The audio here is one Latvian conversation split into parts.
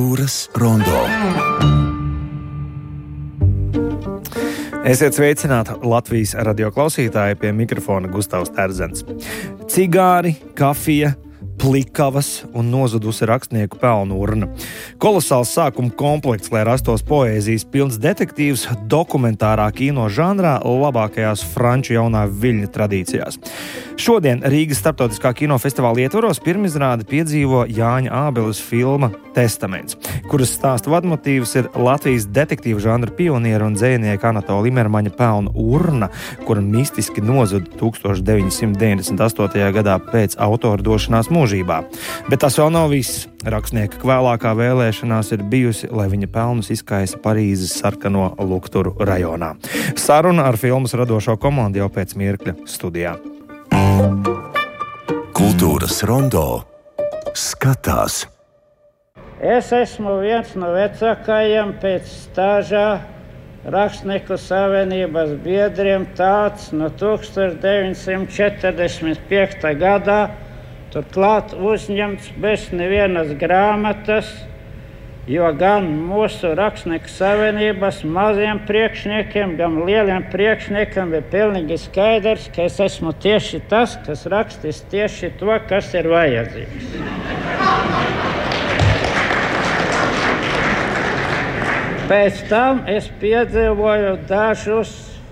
Kultūras rondo. Esiet sveicināti Latvijas radio klausītāji, pie mikrofona Gustavs Terzens. Cigāri, kafija, plikavas un nozudusi rakstnieku pelnu urna. Kolosāls sākuma komplekts, lai rastos poēzijas pilns detektīvs dokumentārā kino žanrā labākajās franču jaunā viļņa tradīcijās. Šodien Rīgas starptautiskā kinofestivāla ietvaros pirmizrādi piedzīvo Jāņa Ābeles filma Testaments, kuras stāsta vadmotīvs ir Latvijas detektīvu žanra pioniera un dzejnieka Anatola Imermaņa pelnu urna, kura mistiski nozuda 1998. gadā pēc autora došanās mūžībā. Bet tas vēl nav viss. Rakstnieka vēlākā vēlēšanās ir bijusi, lai viņa pelnus izkaisa Parīzes sarkano lukturu rajonā. Saruna ar filmas radošo komandu jau pēc mirkļa studijā. Kultūras rondo skatās. Es esmu viens no vecākajiem pēc stāžā Rakstnieku savienības biedriem, tāds no 1945. gadā, turklāt uzņemts bez nevienas grāmatas, jo gan mūsu Rakstnieku savienības maziem priekšniekiem, gan lieliem priekšniekiem ir pilnīgi skaidrs, ka es esmu tieši tas, kas rakstīs tieši to, kas ir vajadzīgs. Pēc tam es piedzīvoju dažus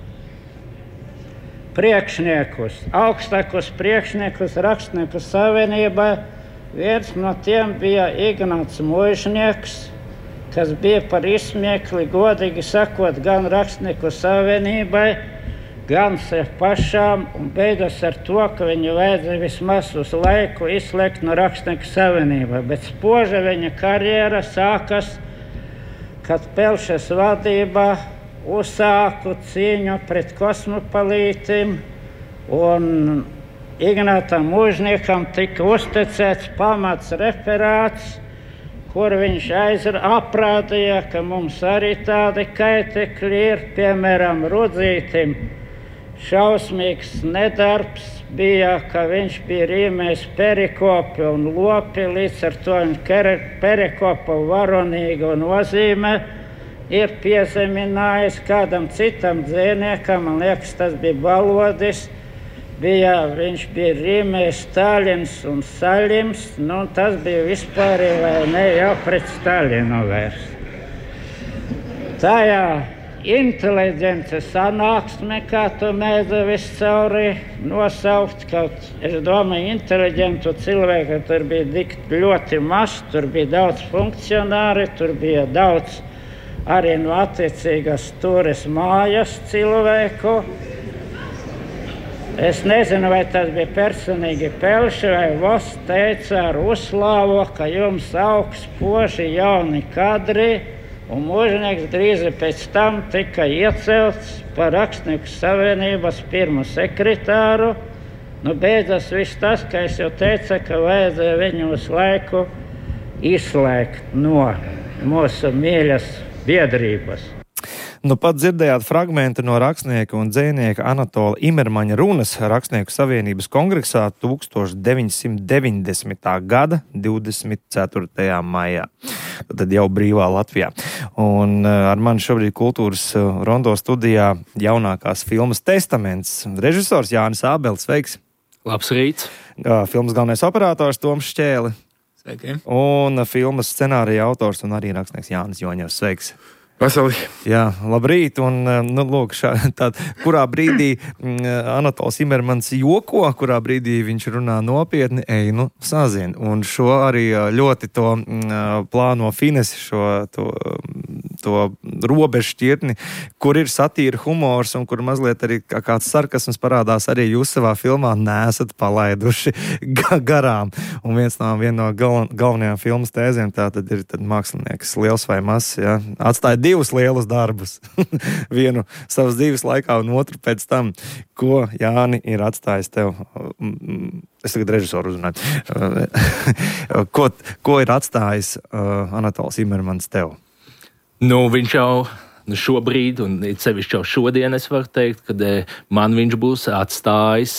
priekšniekus, augstākos priekšniekus Rakstnieku savienībā. Viens no tiem bija Ignāts Muižnieks, kas bija par izsmiekli, godīgi sakot, gan Rakstnieku savienībai, gan sev pašām, un beigas ar to, ka viņu vajadzēja vismaz uz laiku izslēgt no Rakstnieku savienībā. Bet spoža viņa karjera sākas, kad Pelšas vadībā uzsāku cīņu pret kosmopolītiem, un Ignātam Muižniekam tika uzticēts pamats referāts, kur viņš aprādīja, ka mums arī tādi kaitekļi ir, piemēram, Rudzītim. Šausmīgs nedarbs bija, ka viņš bija rīmējis perikopi un lopi, līdz ar to perikopa varonīgu nozīme ir piezeminājis kādam citam dzejniekam, man liekas, tas bija Balodis, viņš bija rīmējis Stāļins un Saļims, un tas bija vispār, vai ne, jau pret Stāļinu vairs. Tajā inteliģence sanāksme, kā to mēdza viscauri nosaukt, kaut, es domāju, inteliģentu cilvēku tur bija ļoti maz, tur bija daudz funkcionāri, tur bija daudz arī no attiecīgas turis mājas cilvēku. Es nezinu, vai tas bija personīgi Pelši vai Voss teica ar uzslāvu, ka jums augs poži jauni kadri, un Muižnieks drīz pēc tam tika iecelts par Rakstnieku savienības pirmo sekretāru. Beidzas viss tas, ka es jau teicu, ka vajadzēja viņu uz laiku izslēgt no mūsu mīļas biedrības. Pat dzirdējāt fragmentu no rakstnieka un dzejnieka Anatola Imermaņa runas Rakstnieku savienības kongresā 1990. gada 24. maijā. Tad jau brīvā Latvijā. Un ar mani šobrīd kultūras rondo studijā jaunākās filmas Testaments. Režisors Jānis Ābeles, sveiks! Labs rīts! Filmas galvenais operators Toms Šķēli. Sveiki! Un filmas scenārija autors un arī rakstnieks Jānis Joņevs, sveiks! Vasarī. Jā, labrīt, un lūk, kurā brīdī Anatols Imermans joko, kurā brīdī viņš runā nopietni, sazin. Un šo arī ļoti to plāno finesi, to robežu šķirtni, kur ir satīra humors un kur mazliet arī kāds sarkasms parādās, arī jūs savā filmā neesat palaiduši garām. Un viena no galvenajām filmas tēzēm tā tad ir mākslinieks liels vai mazs, ja, atstāja divus lielus darbus. Vienu savas dzīves laikā un otru pēc tam, ko Jāni ir atstājis tev. Es tagad režisoru uzrunāju. Ko ir atstājis Anatols Imermans tev? Viņš jau šobrīd, un sevišķi jau šodien es varu teikt, kad man viņš būs atstājis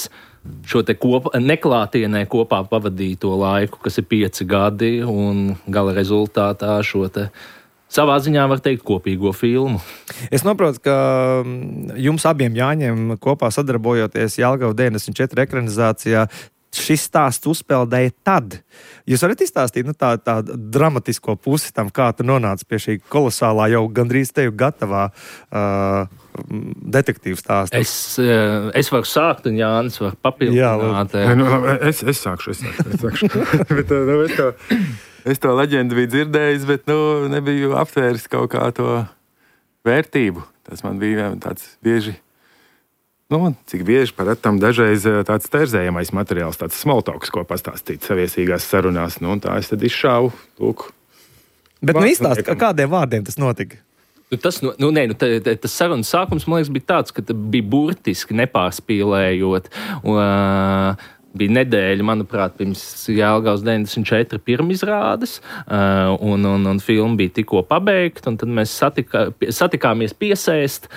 šo te neklātienē kopā pavadīto laiku, kas ir 5 gadi, un gala rezultātā šo te savā ziņā var teikt kopīgo filmu. Es saprotu, ka jums abiem Jāņiem kopā sadarbojoties Jelgava 94 ekranizācijā, šis stāsts uzpeldēja tad. Jūs varat izstāstīt tā dramatisko pusi tam, kā tu nonāci pie šī kolosālā, jau gandrīz teju gatavā detektīvu stāsta? Es varu sākt, un Jānis var papildināt. Es sākšu. Bet, es to leģendu biju dzirdējis, bet nebiju aptvēris kaut kā to vērtību. Tas man bija tāds bieži, cik bieži par tam dažreiz tāds terzējamais materiāls, tāds smalltalks, ko pastāstīt saviesīgās sarunās. Tā es tad izšāvu. Lūk. Bet izstāst, kādiem vārdiem tas notika? Tas sarunas sākums, man liekas, bija tāds, ka bija burtiski nepārspīlējot. Bija nedēļa, manuprāt, pirms Jelgavas 94 pirmizrādes, un filma bija tikko pabeigta, un tad mēs satikāmies piesēst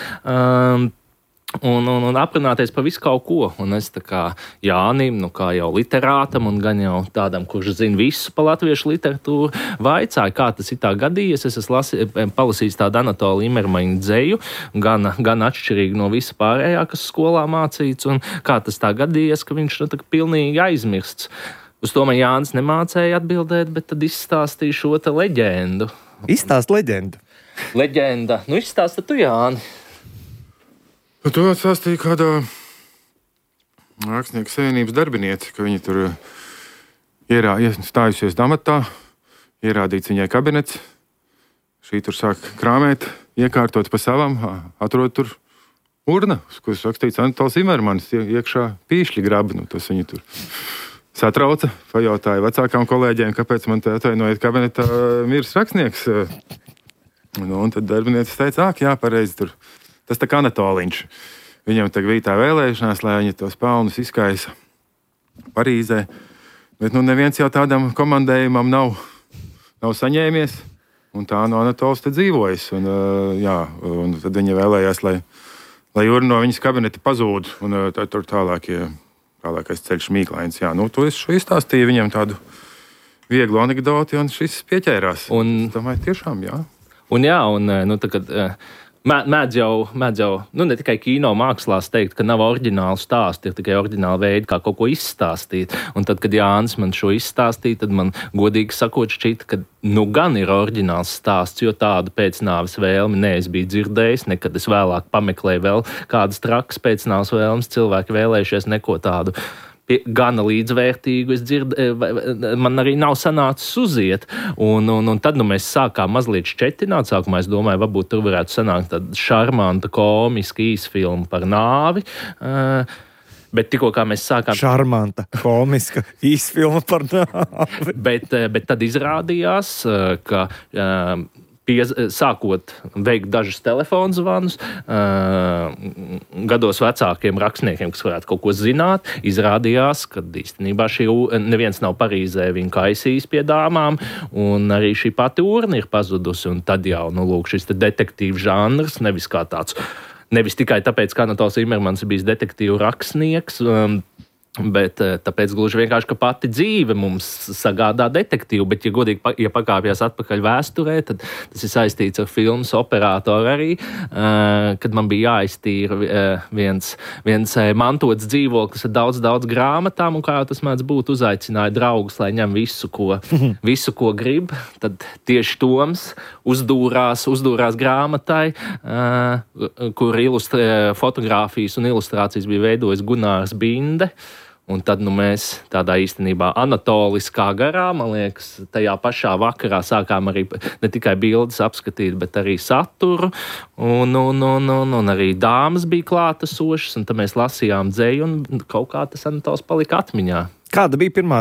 un aprunāties par visu kaut ko. Un es tā kā Jānim, kā jau literātam, un gan jau tādam, kurš zina visu par latviešu literatūru, vaicāju, kā tas ir tā gadījies. Es esmu palasījis tādu Anatolija Imermaņa dzeju, gan atšķirīgi no visa pārējā, kas skolā mācīts, un kā tas tā gadījies, ka viņš tā pilnīgi aizmirsts. Uz to man Jānis nemācēja atbildēt, bet tad izstāstīja šo te leģendu. Izstāst leģendu? Leģenda. Izstāsta tu, Jāni. To atstāstīja kādā Rakstnieku savienības darbiniece, ka viņa tur stājusies damatā, ierādīts viņai kabinets, šī tur sāk krāmēt, iekārtot pa savam, atrod tur urna, uz kuras rakstīts Anatols Imermanis, iekšā pīšļi grabi, tas viņa tur satrauca, pajautāja vecākām kolēģiem, kāpēc man te atvainojiet kabinetā mirs rakstnieks. Un tad darbiniece teica, jā, pareizi tur. Tas tā kā Anatoliņš. Viņam tagad bija tā vēlēšanās, lai viņi tos pelnus izkaisa Parīzē. Bet neviens jau tādam komandējumam nav saņēmies. Un tā no Anatols te dzīvojas. Un tad viņa vēlējās, lai urna no viņas kabineta pazūd. Un tur tālākais ceļš mīklains. To es izstāstīju viņam tādu vieglu anekdoti, un šis pieķērās. Es domāju, tiešām, jā. Mēdz jau ne tikai kino mākslās teikt, ka nav oriģināli stāsti, ir tikai oriģināli veidi, kā kaut ko izstāstīt. Un tad, kad Jānis man šo izstāstīja, tad man godīgi sakot šķita, ka gan ir oriģināls stāsts, jo tādu pēcnāves vēlmi es biju dzirdējis, nekad es vēlāk pameklēju vēl kādas trakas pēcnāves vēlmes, cilvēki vēlējušies neko tādu gana līdzvērtīgu, man arī nav sanācis uziet. Un tad mēs sākām mazliet šķetināt. Sākumā es domāju, varbūt tur varētu sanākt tāda šarmanta, komiska īsfilma par nāvi. Bet tikko kā mēs sākām... Šarmanta, komiska īsfilma par nāvi. Bet tad izrādījās, ka... sākot veikt dažus telefonu zvanus, gados vecākiem rakstniekiem, kas varētu kaut ko zināt, izrādījās, ka īstenībā neviens nav Parīzē viņu kaisījis pie dāmām, un arī šī pati urna ir pazudusi, un tad jau, šis detektīvu žanrs, nevis tikai tāpēc, ka Anatols Imermans ir bijis detektīvu rakstnieks, bet tāpēc gluži vienkārši, ka pati dzīve mums sagādā detektīvu, bet, ja godīgi pakāpjas atpakaļ vēsturē, tad tas ir saistīts ar filmas operātoru arī, kad man bija jāiztīra viens mantots dzīvoklis ar daudz grāmatām, un kā jau tas mēdz būt, uzaicināja draugus, lai ņem visu, ko grib, tad tieši Toms uzdūrās grāmatai, kur fotogrāfijas un ilustrācijas bija veidojis Gunārs Binde. Un tad mēs tādā īstenībā anatoliskā garā, man liekas, tajā pašā vakarā sākām arī ne tikai bildes apskatīt, bet arī saturu. Un arī dāmas bija klātesošas, un tad mēs lasījām dzeju, un kaut kā tas Anatols palika atmiņā. Kāda bija pirmā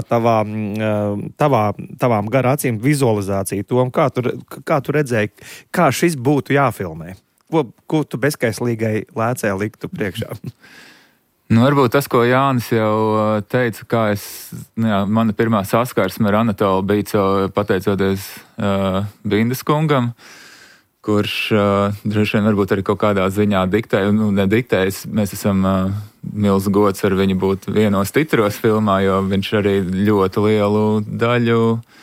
tavām garā acīm vizualizācija, Tom? Kā tu redzēji, kā šis būtu jāfilmē? Ko tu bezkaislīgai lēcē liktu priekšā? Varbūt tas, ko Jānis jau teica, mana pirmā saskarsme ar Anatolu bija pateicoties Bindes kungam, kurš droši vien varbūt arī kaut kādā ziņā diktē, nediktējas. Mēs esam milzu gods ar viņu būt vienos titros filmā, jo viņš arī ļoti lielu daļu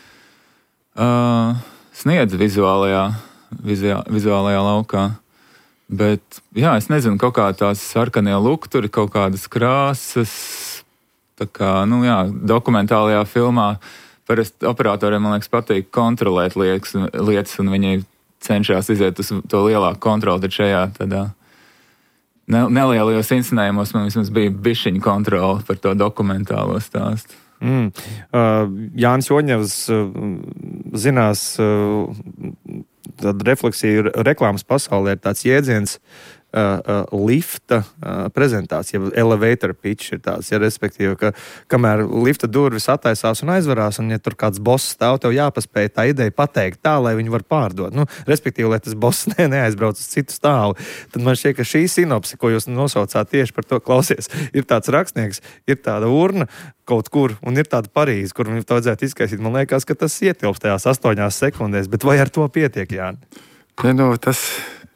sniedz vizuālajā laukā. Bet, jā, es nezinu, kaut kā tās sarkanie lukturi, kaut kādas krāsas, tā kā, dokumentālajā filmā parasti operatoriem, man liekas, patīk kontrolēt lietas, un viņi cenšas iziet uz to lielāku kontroli, tad šajā tādā nelielajos inscenējumos man vismaz bija bišķiņa kontrole par to dokumentālo stāstu. Jānis Oņevs zinās, tāda refleksija reklāmas pasaulē ir tāds jēdziens lifta prezentācija, elevator pitch ir tāds, respektīvi, ka kamēr lifta durvis attaisās un aizvarās, un ja tur kāds boss stāv, tev jāpaspēj tā ideja pateikt tā, lai viņu var pārdot. Respektīvi, lai tas boss neaizbrauc uz citu stāvu. Tad man šķiet, ka šī sinopse, ko jūs nosaucāt tieši par to, klausies, ir tāds rakstnieks, ir tāda urna kaut kur, un ir tāda Parīze, kur viņu vajadzētu izskaisīt. Man liekas, ka tas ietilpst tajās 8 sekundēs, bet vai ar to pietiek, Jāni? Tas...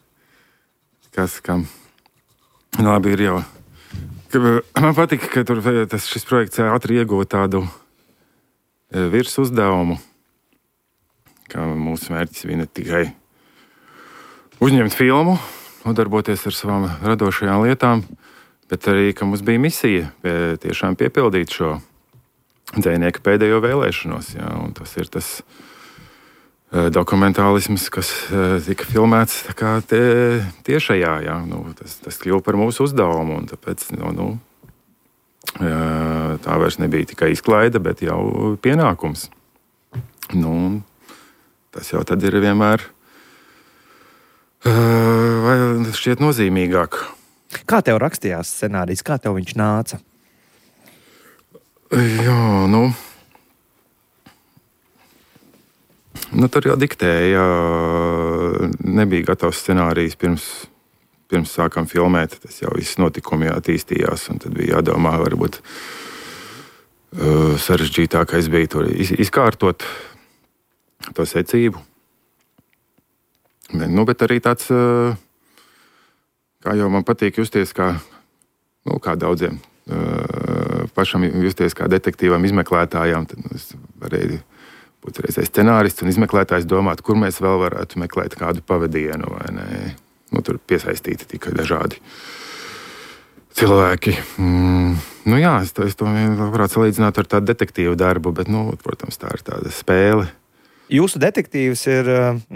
Kam? Labi, ir jau. Man patīk, ka šis projekts ātri iegūta tādu virsuzdevumu, ka mūsu mērķis bija ne tikai uzņemt filmu, nodarboties ar savām radošajām lietām, bet arī, ka mums bija misija tiešām piepildīt šo dzejnieka pēdējo vēlēšanos. Jā, un tas ir tas dokumentālisms, kas tika filmēts tiešajā, jā, tas kļuva par mūsu uzdevumu, un tāpēc, tā vairs nebija tikai izklaide, bet jau pienākums. Tas jau tad ir vienmēr šķiet nozīmīgāk. Kā tev rakstījās scenārijs? Kā tev viņš nāca? Jā, tur jau diktēja, nebija gatavs scenārijs pirms sākām filmēt. Tas jau viss notikumi attīstījās, un tad bija jādomā, varbūt sarežģītākais bija tur izkārtot to secību. Bet arī tāds, kā jau man patīk justies, kā daudziem pašam justies kā detektīvam, izmeklētājām, tad es varēju būt reizē scenārists un izmeklētājs domāt, kur mēs vēl varētu meklēt kādu pavadienu, vai ne? Tur piesaistīti tikai dažādi cilvēki. Es to varētu salīdzināt ar tādu detektīvu darbu, bet, protams, tā ir tāda spēle. Jūsu detektīvs ir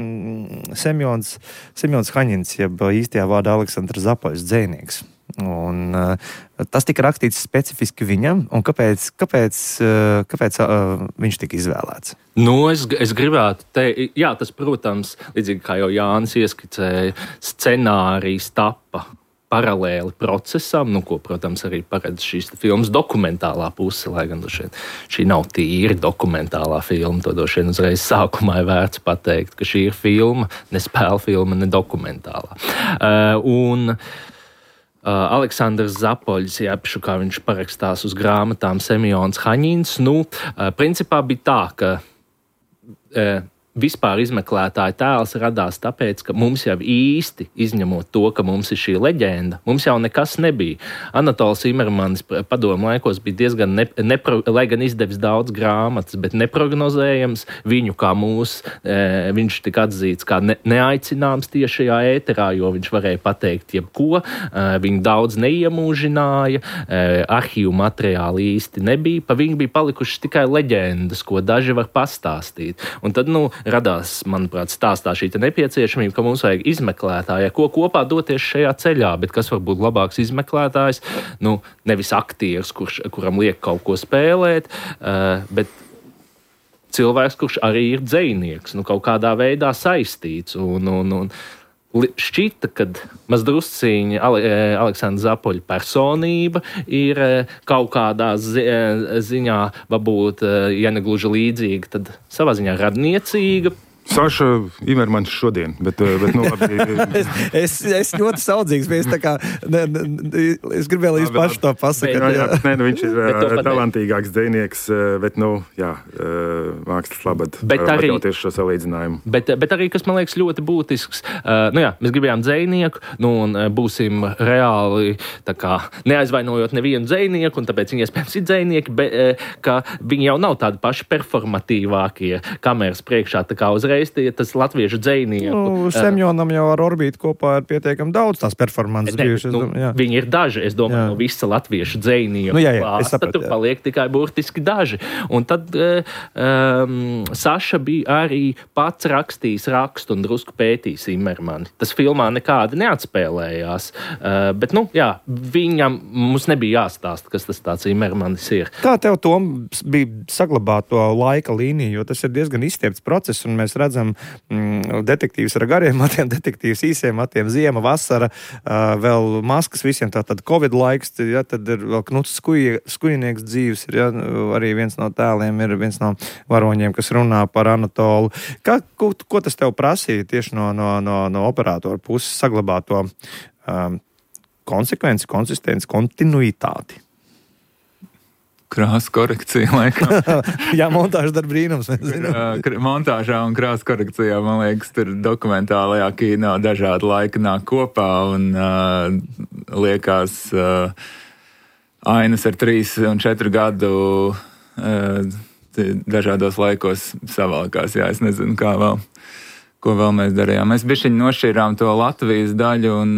Semjons Haņins, jeb īstajā vārdā Aleksandrs Zapoļs dzejnieks. Un tas tika rakstīts specifiski viņam, un kāpēc viņš tika izvēlēts? Es gribētu teikt, jā, tas, protams, līdzīgi kā jau Jānis ieskicēja, scenārijs tappa paralēli procesam, ko, protams, arī paredz šīs filmas dokumentālā puse, lai gan šī nav tīri dokumentālā filma, to droši vien uzreiz sākumā ir vērts pateikt, ka šī ir filma, ne spēle filma, ne dokumentālā. Aleksandrs Zapoļs, kā viņš parakstās uz grāmatām Semjons Haņins, principā bija tā, ka vispār izmeklētāja tēls radās tāpēc, ka mums jau īsti, izņemot to, ka mums ir šī leģenda, mums jau nekas nebija. Anatols Imermanis padomu laikos bija diezgan, lai gan izdevis daudz grāmatas, bet neprognozējams viņu kā viņš tika atzīts kā neaicināms tiešajā ēterā, jo viņš varēja pateikt jebko, viņu daudz neiemūžināja, arhīvu materiāli īsti nebija, pa viņu bija palikušas tikai leģendas, ko daži var pastāstīt. Un tad, radās, manuprāt, stāstā šī nepieciešamība, ka mums vajag izmeklētāju, ko kopā doties šajā ceļā, bet kas var būt labāks izmeklētājs, nevis aktieris, kuram liek kaut ko spēlēt, bet cilvēks, kurš arī ir dzejnieks, kaut kādā veidā saistīts. Šķita, ka mazdrusciņi Aleksandra Zapoļa personība ir kaut kādā ziņā, varbūt, ja ne gluži līdzīga, tad savā ziņā radniecīga. Saša Imermans šodien, bet nu labi. es ļoti saudzīgs, bet es gribēju, lai jūs paši to pasakāt. Viņš ir talantīgāks dzejnieks, bet, mākslas labad atļauties šo salīdzinājumu. Bet arī, kas man liekas ļoti būtisks, mēs gribējām dzejnieku, un būsim reāli, tā kā neaizvainojot nevienu dzejnieku, un tāpēc viņi iespējams ir dzejnieki, bet ka viņi jau nav tādi paši performatīvākie kameras priekšā, tā kā uzreiz tas latviešu dzejnieku. Semjonam jau ar Orbītu kopā ir pietiekami daudz tās performances bijušas. Viņi ir daži, es domāju, no visa latviešu dzejnieku klāsta, tur paliek tikai burtiski daži. Un tad Saša bija arī pats rakstījis rakstu un drusku pētījis Imermani. Tas filmā nekādi neatspēlējās, bet, viņam mums nebija jāstāsta, kas tas tāds Imermanis ir. Kā tev, Tom, bija saglabāt to laika līniju, jo tas ir diezgan izstiepts process, un mēs redzam detektīvs ar gariem matiem, detektīvs īsiem matiem, ziema, vasara, vēl maskas visiem, tātad Covid laiks, tad ir vēl Knuts Skujnieks dzīves, arī viens no tēliem ir viens no varoņiem, kas runā par Anatolu. Ko tas tev prasīja tieši no operatora puses saglabāt to konsekvenci, konsistenci, kontinuitāti? Krāsa korekcija, laikam. Jā, montāžas darba brīnums. Montāžā un krāsa korekcijā, man liekas, tur dokumentālajā kino dažādi laika nāk kopā un liekas ainas ar 3 un 4 gadu dažādos laikos savalkās. Jā, es nezinu, ko vēl mēs darījām. Mēs bišķiņi nošķīrām to Latvijas daļu un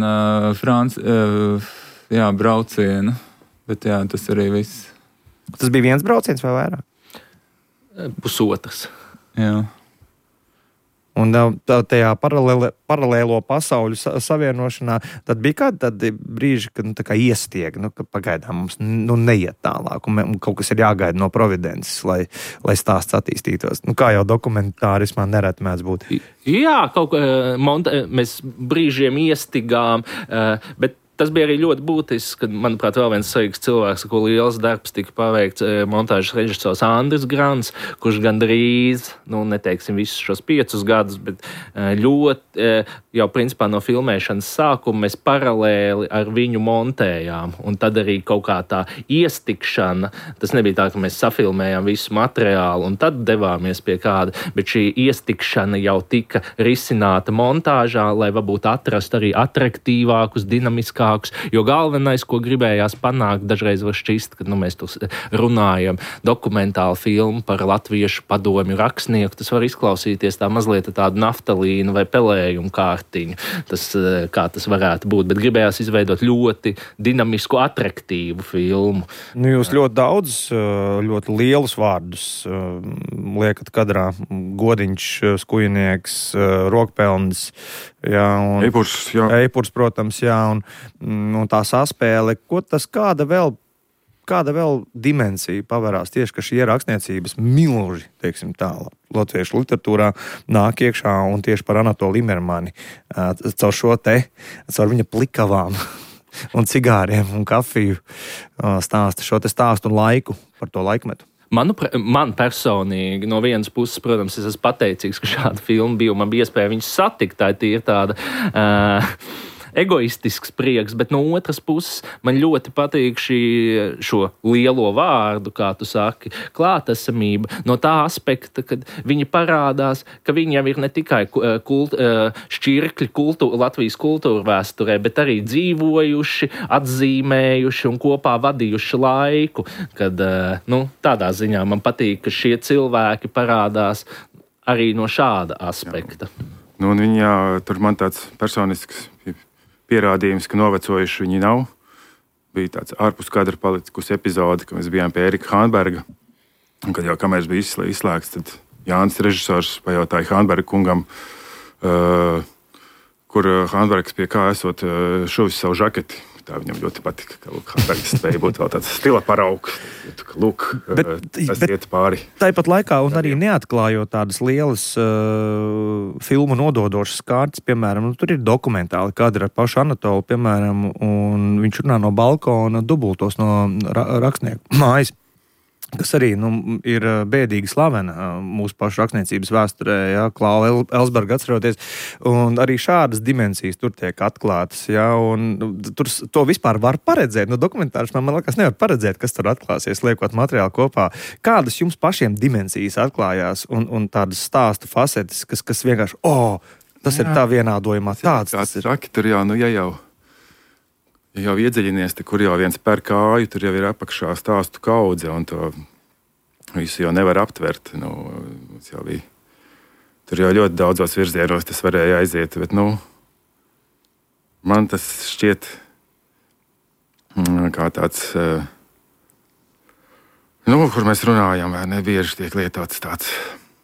braucienu, bet tas arī viss. Tas bija viens brauciens vai vairāk? Pusotras. Jā. Un tajā paralēlo pasauļu savienošanā, tad bija kādi brīži, kad tā kā iestieg, ka pagaidām mums neiet tālāk, un kaut kas ir jāgaida no Providences, lai stāsts attīstītos. Kā jau dokumentārismā nereti mēdz būt. Jā, mēs brīžiem iestigām, bet tas bija arī ļoti būtisks, kad, manuprāt, vēl viens svarīgs cilvēks, ko liels darbs tika paveikts montāžas režisors Andris Grants, kurš gandrīz, neteiksim visus šos 5 gadus, bet ļoti jau principā no filmēšanas sākuma mēs paralēli ar viņu montējām. Un tad arī kaut kā tā iestikšana, tas nebija tā, ka mēs safilmējām visu materiālu un tad devāmies pie kāda, bet šī iestikšana jau tika risināta montāžā, lai varbūt atrastu arī atraktīvākus, dinamiskākus, jo galvenais, ko gribējās panākt, dažreiz var šķist, kad mēs tur runājam dokumentālu filmu par latviešu padomju rakstnieku, tas var izklausīties tā mazliet tādu naftalīnu vai pelējumu kārtiņu, kā tas varētu būt, bet gribējās izveidot ļoti dinamisku, atraktīvu filmu. Jūs ļoti daudz, ļoti lielus vārdus liekat kadrā. Godiņš, Skujnieks, Rokpelnis, Eipurs, protams, un tā saspēle, kāda vēl dimensija pavarās tieši, ka šie rakstniecības milži, teiksim tā, latviešu literatūrā nāk iekšā un tieši par Anatolu Imermani caur viņa plikavām un cigāriem un kafiju stāsta šo te stāstu un laiku par to laikmetu. Man personīgi, no vienas puses, protams, es esmu pateicīgs, ka šāda filma bija, un man bija iespēja viņus satikt, tā ir tāda egoistisks prieks, bet no otras puses man ļoti patīk šo lielo vārdu, kā tu saki, klātesamība, no tā aspekta, kad viņi parādās, ka viņi jau ir ne tikai šķirkļi Latvijas kultūra vēsturē, bet arī dzīvojuši, atzīmējuši un kopā vadījuši laiku, kad, tādā ziņā man patīk, ka šie cilvēki parādās arī no šāda aspekta. Un viņa, tur man tāds personisks pierādījums, ka novecojuši viņi nav. Bija tāds ārpus kadra palikusi epizode, kad mēs bijām pie Erika Hānberga. Un kad jau kameras bija izslēgts, tad Jānis režisors pajautāja Hānberga kungam, kur Hānbergs pie kā esot šuvis savu žaketi. Tā viņam ļoti patika, ka Hānbergs spēja būt vēl tāds stila paraugs. Lūk, tas iet pāri. Tāpat laikā un arī neatklājot tādas lielas filmu nododošas kārtas, piemēram, tur ir dokumentāli kadri ar pašu Anatolu, piemēram, un viņš runā no balkona dubultos no rakstnieku mājas. kas arī ir bēdīgi slavena mūsu pašu rakstniecības vēsturē, ja, Klāva Elsberga atceroties, un arī šādas dimensijas tur tiek atklātas, ja, un tur to vispār var paredzēt, dokumentārs man liekas nevar paredzēt, kas tur atklāsies, liekot materiālu kopā. Kādas jums pašiem dimensijas atklājās un tādas stāstu facetes, kas vienkārši, tas ir tā vienādojumā, tāds tas ir. Saki, tur jau, ja jau iedziļinies, kur jau viens per kāju, tur jau ir apakšā stāstu kaudze, un to visu jau nevar aptvert. Tur jau ļoti daudzos virzienos tas varēja aiziet, bet, man tas šķiet kā tāds, kur mēs runājam, vai ne, bieži tiek lietots tāds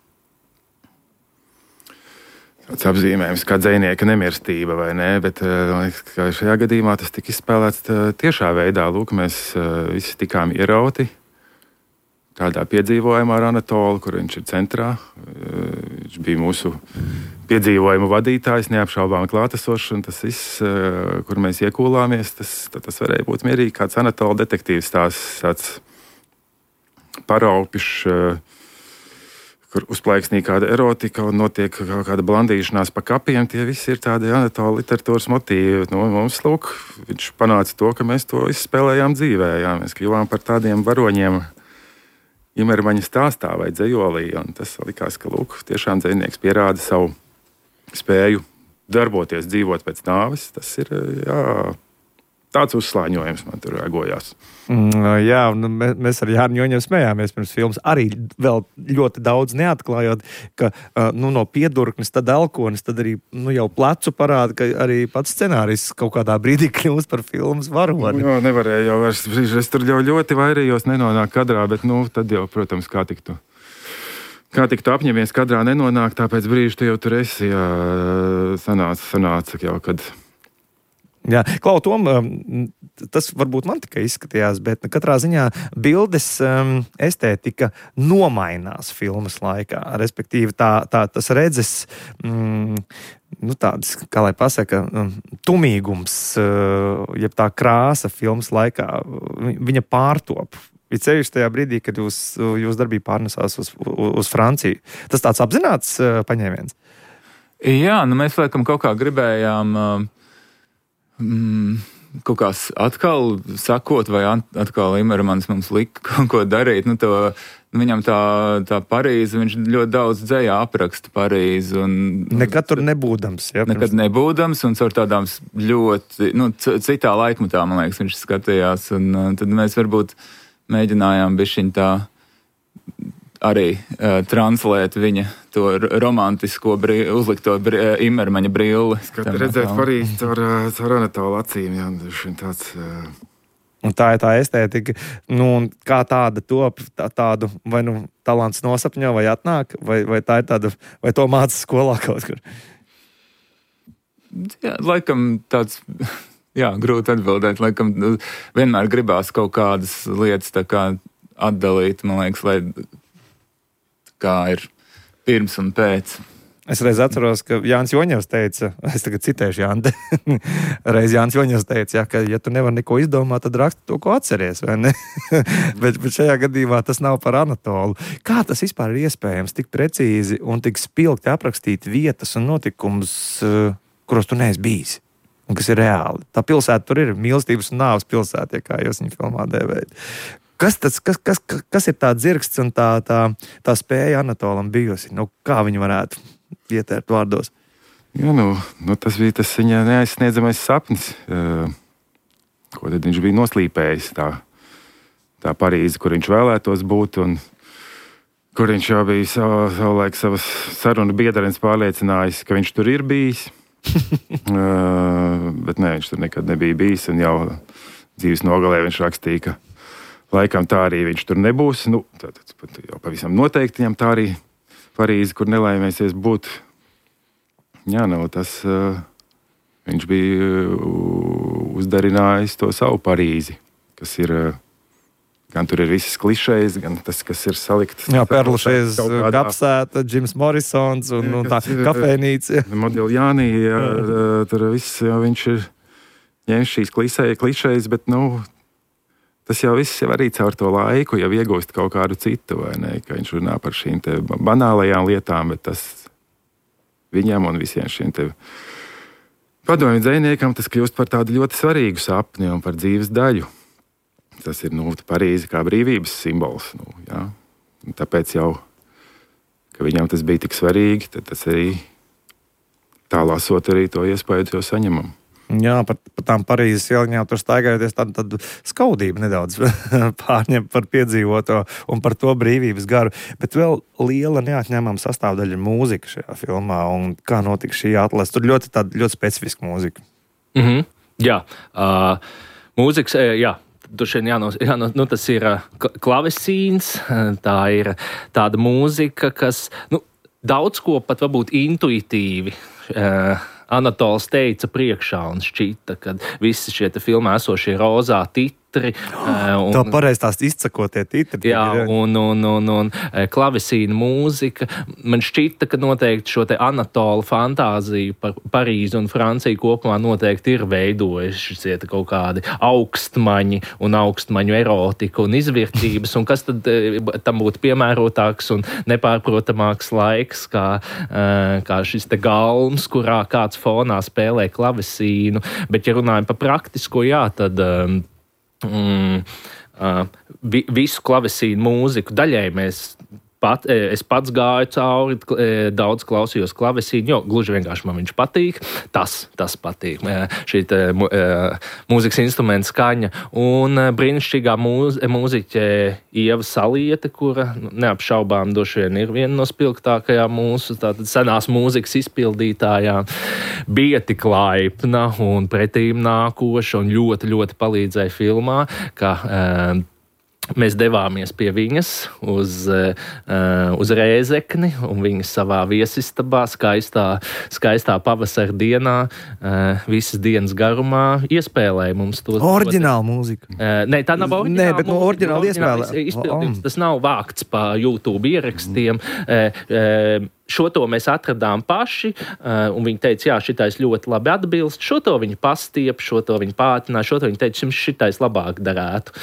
apzīmējums kā dzejnieka nemirstība, vai ne, bet šajā gadījumā tas tika izspēlēts tiešā veidā. Lūk, mēs visi tikām ierauti tādā piedzīvojumā ar Anatolu, kur viņš ir centrā. Viņš bija mūsu piedzīvojumu vadītājs, neapšaubām klātesošs, un tas viss, kur mēs iekūlāmies, tas varēja būt mierīgi kāds Anatola detektīvs stāsts, tāds paraupjušs, kur uzplaiksnī kāda erotika un notiek kaut kāda blandīšanās pa kapiem. Tie visi ir tādi Anatola literatūras motīvi. Mums, lūk, viņš panāca to, ka mēs to izspēlējām dzīvē. Jā. Mēs kļuvām par tādiem varoņiem Imermaņa stāstā vai dzejolī. Un tas likās, ka, lūk, tiešām dzejnieks pierāda savu spēju darboties, dzīvot pēc nāves. Tas ir, tāds uzslāņojums man tur rēgojās. Jā, un mēs ar Jāni Joņevu smējāmies pirms filmas, arī vēl ļoti daudz neatklājot, ka no piedurknes, tad elkonis, tad arī jau plecu parāda, ka arī pats scenārists kaut kādā brīdī kļūst par filmas varoni. Jā, nevarēja jau vairs, es tur jau ļoti vairījos nenonāk kadrā, bet tad jau, protams, kā tiktu apņemies kadrā nenonāk, tāpēc brīži tu jau tur esi, jā, sanāca jau, kad... Jā, Klau, Tom, tas varbūt man tikai izskatījās, bet katrā ziņā bildes estētika nomainās filmas laikā. Respektīvi, tas redzes, tāds, kā lai pasaka, tumīgums, jeb tā krāsa filmas laikā, viņa pārtop. Ir ceļš tajā brīdī, kad jūs darbība pārnesās uz Franciju. Tas tāds apzināts paņēmiens? Jā, mēs laikam kaut kā gribējām... kaut kā atkal sakot, vai atkal Imermans mums lika kaut ko darīt. Viņam tā Parīze, viņš ļoti daudz dzejā apraksta Parīzi. Nekad tur nebūdams. Ja, nekad nebūdams, un caur tādām ļoti, citā laikmetā, man liekas, viņš skatījās. Un tad mēs varbūt mēģinājām bišķiņ tā arī translēt viņa to romantisko uzlikt to Imermaņa brilli. Redzēt Parīzi caur Anatola acīm, jā, tāds... Un tā ir tā estētika, kā tāda top, tādu vai talants nosapņo vai atnāk, vai tā ir tāda, vai to māca skolā kaut kur? Jā, laikam tāds... Jā, grūti atbildēt. Laikam vienmēr gribās kaut kādas lietas tā kā atdalīt, man liekas, lai... kā ir pirms un pēc. Es reiz atceros, ka Jānis Joņevs teica, es tagad citēšu Jāni, reiz Jānis Joņevs teica, ka ja tu nevar neko izdomāt, tad raksti to, ko atceries, vai ne? bet šajā gadījumā tas nav par Anatolu. Kā tas vispār ir iespējams tik precīzi un tik spilgti aprakstīt vietas un notikumus, kuros tu neesi bijis? Un kas ir reāli. Tā pilsēta tur ir mīlestības un nāves pilsēta, kā jūs viņu filmā dēvējat. Kas ir tā dzirksts un tā spēja Anatolam bijusi? Kā viņu varētu ietērt vārdos? Jā, tas bija tas viņa neaizsniedzamais sapnis, ko tad viņš bija noslīpējis. Tā Parīze, kur viņš vēlētos būt, un kur viņš jau bija savulaik savas sarunu biedrenes pārliecinājis, ka viņš tur ir bijis. Bet nē, viņš tur nekad nebija bijis, un jau dzīves nogalē viņš rakstīja, ka laikam tā arī viņš tur nebūs. Tad jau pavisam noteikti viņam tā arī Parīze, kur nelaimēsies būt. Jā, tas viņš bija uzdarinājis to savu Parīzi, kas ir, gan tur ir visas klišejas, gan tas, kas ir salikts. Jā, Perlušais, Kapsēta, Džims Morisons un tā kafejnīca. Modiljānī, tur viss, viņš ir ņēmis šīs klišejas, bet, tas jau viss jau arī caur to laiku jau iegūst kaut kādu citu, vai ne? Ka viņš runā par šīm te banālajām lietām, bet tas viņam un visiem šiem te padomju dzejniekam tas kļūst par tādu ļoti svarīgu sapni un par dzīves daļu. Tas ir, Parīze kā brīvības simbols, jā. Un tāpēc jau, ka viņam tas bija tik svarīgi, tad tas arī tā lasot arī to iespēju jau saņemam. Jā, par tām Parīzes ieliņām tur staigājoties, tad skaudība nedaudz pārņem par piedzīvoto un par to brīvības garu. Bet vēl liela neatņemama sastāvdaļa ir mūzika šajā filmā, un kā notika šī atlase. Tur ļoti specifiska mūzika. Jā, mūzikas, jā. Tas ir klavesīns, tā ir tāda mūzika, kas daudz ko pat varbūt intuitīvi Anatols teica priekšā un šķita, ka visi šie filmā esošie rozā titri. Tā pareizi tās izcakotie titri. Jā, un klavesīna mūzika. Man šķita, ka noteikti šo te Anatola fantāziju par Parīzi un Franciju kopumā noteikti ir veidojuši kaut kādi augstmaņi un augstmaņu erotika un izvērtības, un kas tad tam būtu piemērotāks un nepārprotamāks laiks, kā šis te galms, kurā kāds fonā spēlē klavesīnu. Bet, ja runājam par praktisko, jā, tad visu klavesīnu mūziku daļai es pats gāju cauri, daudz klausījos klavesīnu, jo gluži vienkārši man viņš patīk. Tas patīk. Šī mūzikas instrumenta skaņa. Un brīnišķīgā mūziķe Ieva Saliete, kura neapšaubām droši vien ir viena no spilgtākajām mūsu senās mūzikas izpildītājām, bija tik laipna un pretīm nākoša un ļoti, ļoti palīdzēja filmā, ka mēs devāmies pie viņas uz Rēzekni, un viņa savā viesistabā skaistā pavasara dienā visas dienas garumā iespēlēja mums to. Oriģināla mūzika? Nē, tā nav oriģināla mūzika. Oriģināla izpildījums. Tas nav vākts pa YouTube ierakstiem. Šo to mēs atradām paši, un viņi teica, jā, šitais ļoti labi atbilst. Šo to viņi pastiep, šo to viņi pātrināja, šo to viņi teica, jums šitais labāk darētu.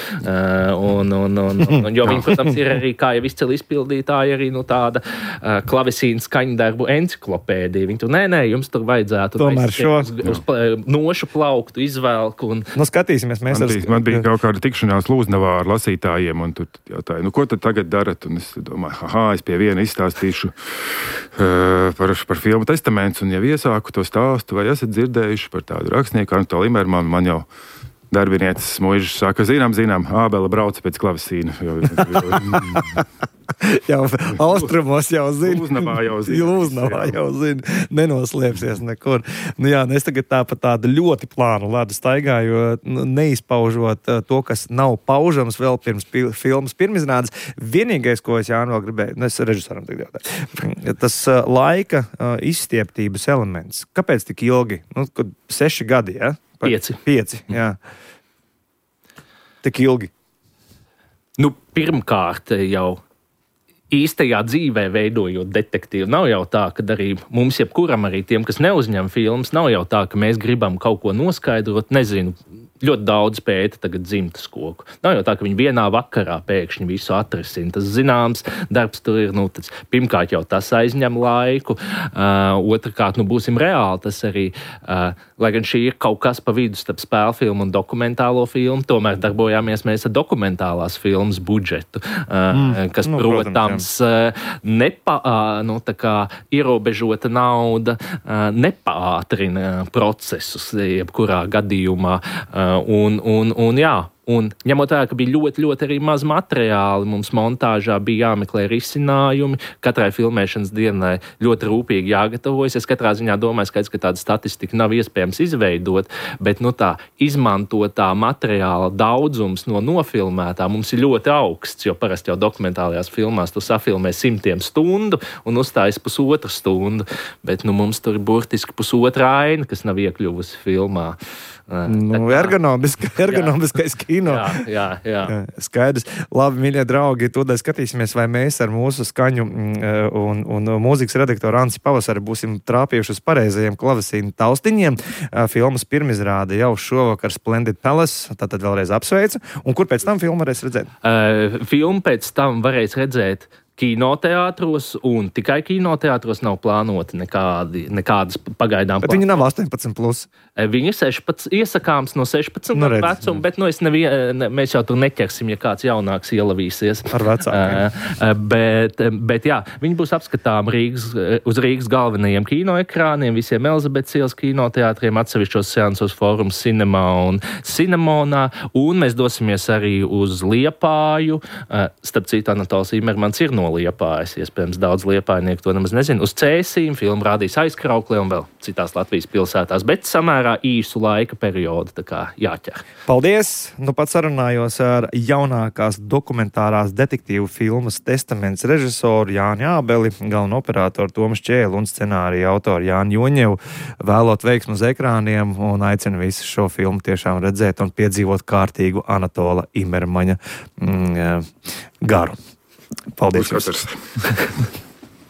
Jo viņi, protams, ir arī, kā jau izcili izpildītāji, arī tāda klavesīna skaņdarbu enciklopēdija. Viņi tur, nē, jums tur vajadzētu tomēr uz nošu plauktu izvelku. Skatīsimies, man bija kaut kāda tikšanās Lūznavā ar lasītājiem, un tur jautāja, ko tad tagad darat? Un es domāju, es pie viena izstāstīšu par filmu Testaments, un jau iesāku to stāstu, vai esat dzirdējuši par tādu rakstnieku Anatolu Imermanu. Man jau darbinieces muižas saka, zinām, Ābela brauca pēc klavesīna. Jau austrumos jau zina. Lūznavā jau zina. Nenoslēpsies nekur. Es tagad tādu ļoti plānu ladu staigāju, neizpaužot to, kas nav paužams vēl pirms filmas pirmizrādes. Vienīgais, ko es Jāni vēl gribēju, es režisoram tagad jautāju, tas laika izstieptības elements. Kāpēc tik ilgi? 6 gadi, ja? 5, jā. Tik ilgi. Pirmkārt jau īstajā dzīvē veidojot detektīvu. Nav jau tā, ka arī mums jebkuram arī tiem, kas neuzņem filmas, nav jau tā, ka mēs gribam kaut ko noskaidrot, nezinu. Ļoti daudz pēta tagad dzimtas koku. Nav jau tā, ka viņi vienā vakarā pēkšņi visu atrisina. Tas zināms, darbs tur ir, pirmkārt jau tas aizņem laiku, otrkārt, būsim reāli, tas arī, lai gan šī ir kaut kas pa vidu starp spēlfilmu un dokumentālo filmu, tomēr darbojāmies mēs ar dokumentālās filmas budžetu, kas, protams, ierobežota nauda nepaātrina procesus jebkurā gadījumā. Un ņemot vērā, ka bija ļoti, ļoti arī maz materiāli, mums montāžā bija jāmeklē risinājumi, katrai filmēšanas dienai ļoti rūpīgi jāgatavojas. Es katrā ziņā domāju, ka tāda statistika nav iespējams izveidot, bet izmantotā materiāla daudzums no nofilmētā mums ir ļoti augsts, jo parasti jau dokumentālajās filmās tu safilmē 100 stundu un uzstājas 1,5 stundu, bet mums tur ir burtiski 1,5 aina, kas nav iekļuvusi filmā. Ergonomiskais kino. kino. Jā. Skaidrs. Labi, mīļie draugi, tūdaļ skatīsimies, vai mēs ar mūsu skaņu un mūzikas redaktoru Ansi Pavasari būsim trāpījuši uz pareizajiem klavesīnu taustiņiem. Filmas pirmizrāde jau šovakar Splendid Palace, tātad vēlreiz apsveicu. Un kur pēc tam filmu varēs redzēt? Filmu pēc tam varēs redzēt kinoteātros, un tikai kinoteātros nav plānoti nekādas pagaidām. Bet viņi nav 18+. Viņi ir 16, iesakāms no 16 gadu vecuma, bet mēs jau tur neķersim, ja kāds jaunāks ielavīsies. Ar vecākiem. Bet jā, viņi būs apskatām uz Rīgas galvenajiem kinoekrāniem, visiem Elizabetes ielas kinoteātriem, atsevišķos seansos Fórums Cinemā un Cinemonā, un mēs dosimies arī uz Liepāju. Starp citu, Anatols Imermans ir no Liepājas, iespējams daudz liepājnieku to nemaz nezinu. Uz Cēsīm filmu rādīs Aizkrauklē un vēl citās Latvijas pilsētās, bet samērā īsu laika periodu, tā kā jāķer. Paldies! Nu pats sarunājos ar jaunākās dokumentārās detektīvu filmas Testaments režisoru Jāni Ābeli, galveno operatoru Tomu Šķēli un scenārija autoru Jāni Joņevu. Vēlot veiksmu uz ekrāniem un aicinu visu šo filmu tiešām redzēt un piedzīvot kārtīgu Anatola Imermaņa garu. Paldies!